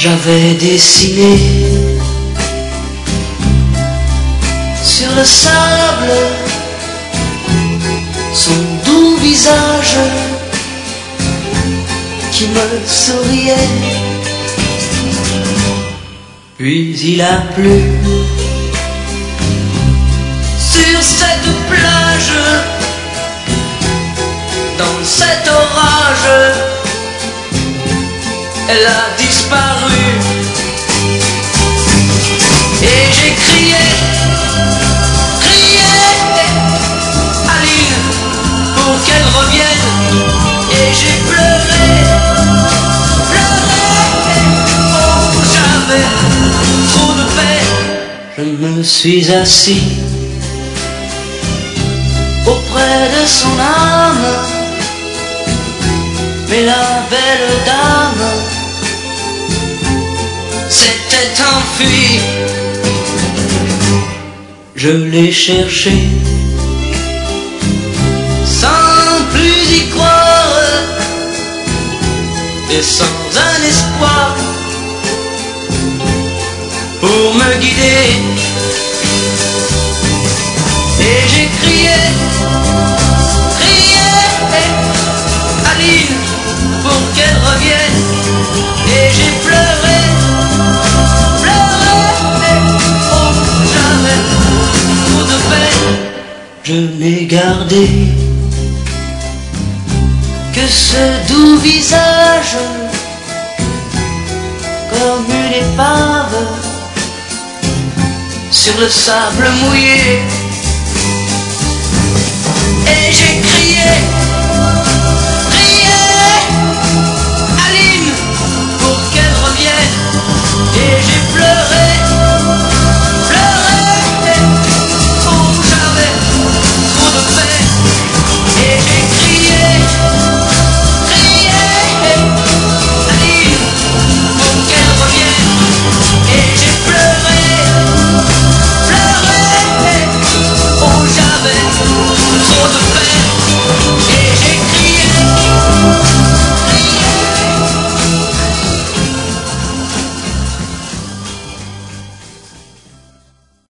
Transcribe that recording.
j'avais dessiné sur le sable son doux visage qui me souriait. Puis il a plu sur cette plage, dans cet orage, elle a disparu. Et j'ai crié, crié, Aline, pour qu'elle revienne. Et j'ai pleuré, pleuré, oh j'avais trop de peine. Je me suis assis auprès de son âme, mais la belle dame s'était enfuie. Je l'ai cherchée sans plus y croire et sans un espoir pour me guider. Et j'ai crié, crié, Aline, pour qu'elle revienne. Et j'ai pleuré, pleuré, oh j'avais trop de peine. Je n'ai gardé que ce doux visage comme une épave sur le sable mouillé. Et j'ai crié,